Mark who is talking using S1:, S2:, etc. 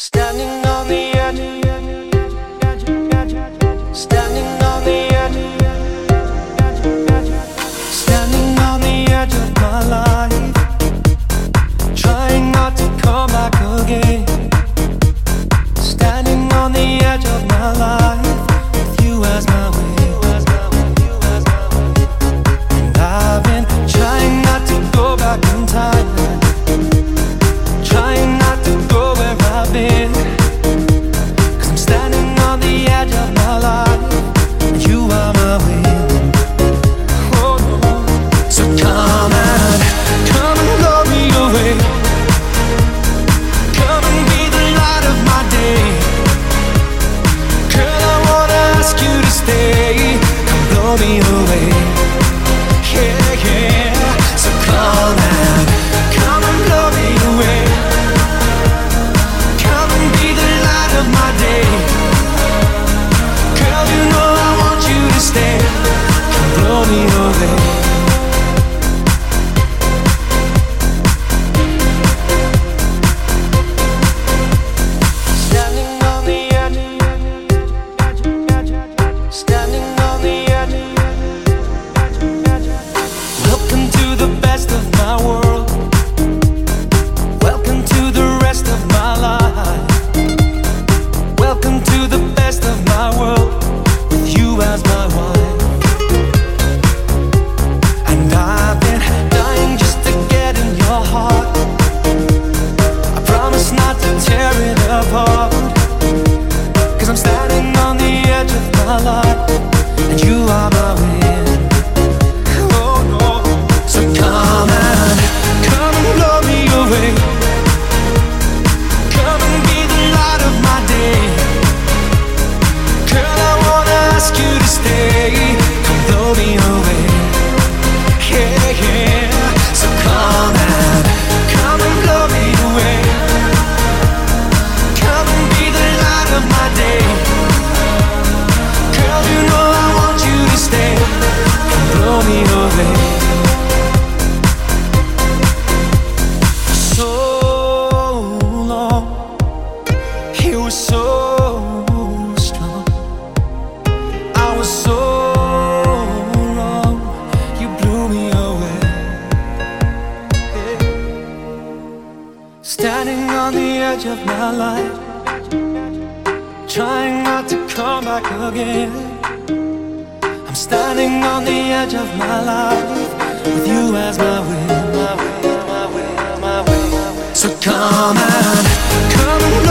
S1: Standing on the edge, standing on the edge, standing on the edge of my life, trying not to come back again. Standing on the edge of my life, with you as my way. And I've been trying not to go back in time, trying not to go where I've been, 'cause I'm standing on the edge of my life, and you are my wind. Oh no. So come and blow me away. Come and be the light of my day. Girl, I wanna ask you to stay. Come blow me away. Yeah, yeah. So come and blow me away. My day, girl, you know I want you to stay. Come blow me away. Standing on the edge, standing on the edge. Welcome to the best of my world. Welcome to the rest of my life. Welcome to the best of my world, with you as my wife. And I've been dying just to get in your heart. I promise not to tear it apart, 'cause I'm standing on the edge of my life, and you are my wind. Oh no. So come and blow me away. Come and be the light of my day. Girl, I wanna ask you to stay. Come blow me away. Yeah, yeah. So come and blow me away. Come and be the light of my day. Girl, you know I want you to stay. Come blow me away. So long, you were so strong. I was so wrong. You blew me away. Yeah. Standing on the edge of my life, trying not to come back again. I'm standing on the edge of my life, with you as my wind. So come and